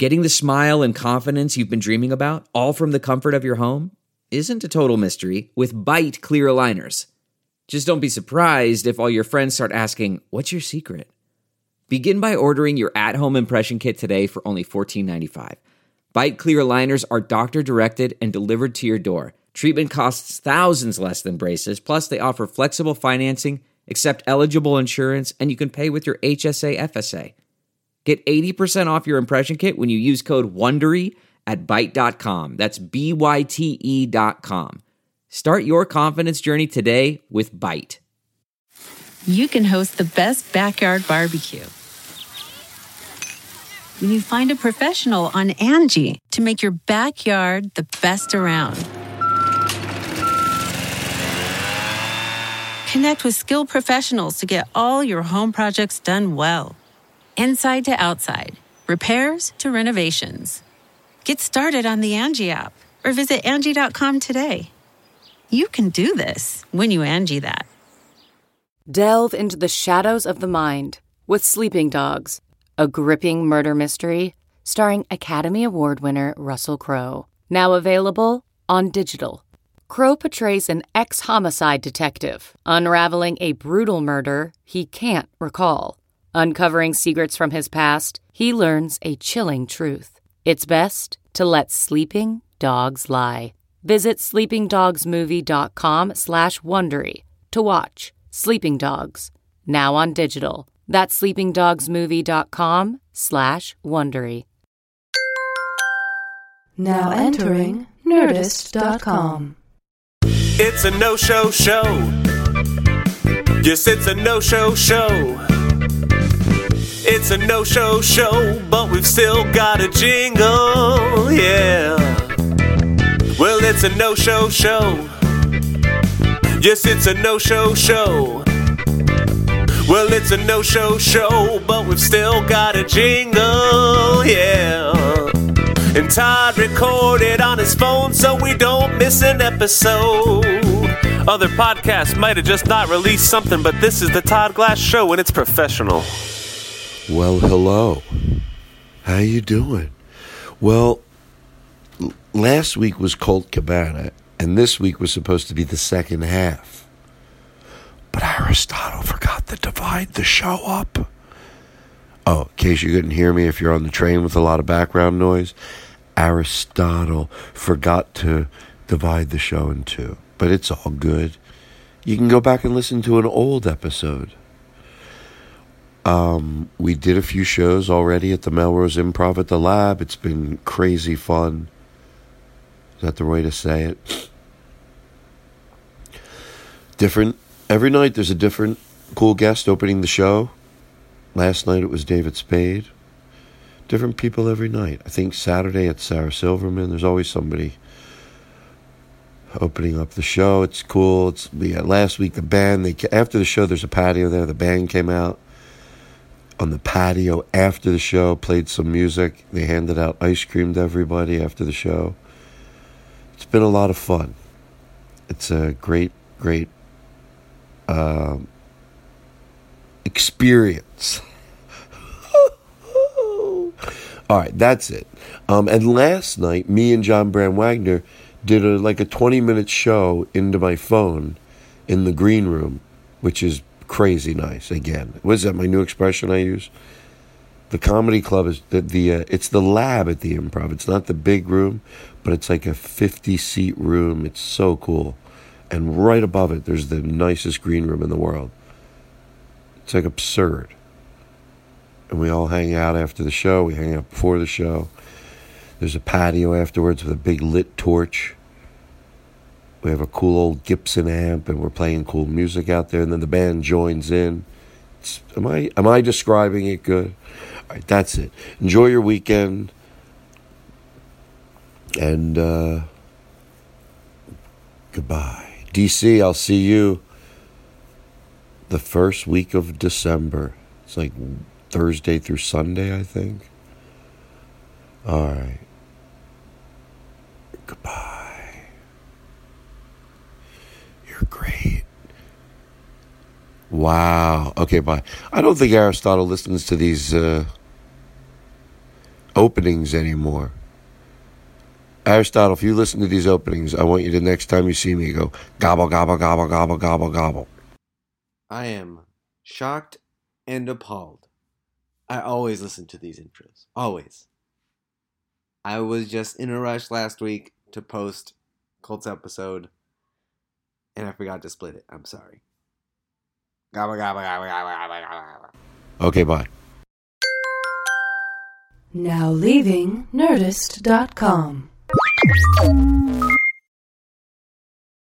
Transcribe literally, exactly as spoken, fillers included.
Getting the smile and confidence you've been dreaming about, all from the comfort of your home, isn't a total mystery with Byte clear aligners. Just don't be surprised if all your friends start asking, "What's your secret?" Begin by ordering your at-home impression kit today for only fourteen ninety-five. Byte clear aligners are doctor-directed and delivered to your door. Treatment costs thousands less than braces, plus they offer flexible financing, accept eligible insurance, and you can pay with your H S A F S A. Get eighty percent off your impression kit when you use code WONDERY at byte dot com. That's B Y T E dot com. Start your confidence journey today with Byte. You can host the best backyard barbecue when you find a professional on Angie to make your backyard the best around. Connect with skilled professionals to get all your home projects done well. Inside to outside, repairs to renovations. Get started on the Angie app or visit Angie dot com today. You can do this when you Angie that. Delve into the shadows of the mind with Sleeping Dogs, a gripping murder mystery starring Academy Award winner Russell Crowe. Now available on digital. Crowe portrays an ex-homicide detective unraveling a brutal murder he can't recall. Uncovering secrets from his past, he learns a chilling truth. It's best to let sleeping dogs lie. Visit sleepingdogsmovie.com slash Wondery to watch Sleeping Dogs, now on digital. That's sleepingdogsmovie.com slash Wondery. Now entering Nerdist dot com. It's a no-show show. Yes, it's a no-show show. It's a no-show show, but we've still got a jingle, yeah. Well, it's a no-show show. Yes, it's a no-show show. Well, it's a no-show show, but we've still got a jingle, yeah. And Todd recorded on his phone so we don't miss an episode. Other podcasts might have just not released something, but this is the Todd Glass Show and it's professional. Well, hello. How you doing? Well, l- last week was Colt Cabana, and this week was supposed to be the second half. But Aristotle forgot to divide the show up. Oh, in case you couldn't hear me if you're on the train with a lot of background noise, Aristotle forgot to divide the show in two. But it's all good. You can go back and listen to an old episode. Um, we did a few shows already at the Melrose Improv at the Lab. It's been crazy fun. Is that the way to say it? Different. Every night there's a different cool guest opening the show. Last night it was David Spade. Different people every night. I think Saturday it's Sarah Silverman. There's always somebody opening up the show. It's cool. It's yeah, last week the band, they after the show there's a patio there. The band came out on the patio after the show, played some music. They handed out ice cream to everybody after the show. It's been a lot of fun. It's a great, great uh, experience. All right, that's it. Um, and last night, me and John Brand Wagner did a, like a twenty-minute show into my phone in the green room, which is crazy nice. Again, what is that, my new expression I use? The comedy club is the, the uh, it's the Lab at the Improv. It's not the big room, but it's like a fifty-seat room. It's so cool. And right above it, there's the nicest green room in the world. It's like absurd. And we all hang out after the show. We hang out before the show. There's a patio afterwards with a big lit torch. We have a cool old Gibson amp, and we're playing cool music out there. And then the band joins in. It's, am I am I describing it good? All right, that's it. Enjoy your weekend. And uh, goodbye. D C, I'll see you the first week of December. It's like Thursday through Sunday, I think. All right. Goodbye. You're great. Wow. Okay, bye. I don't think Aristotle listens to these. Uh, openings anymore. Aristotle, if you listen to these openings, I want you to, next time you see me, go gobble, gobble, gobble, gobble, gobble, gobble. I am shocked and appalled. I always listen to these intros. Always. I was just in a rush last week to post Colts episode, and I forgot to split it. I'm sorry. Gobble, gobble, gobble, gobble, gobble, gobble. Okay, bye. Now leaving Nerdist dot com.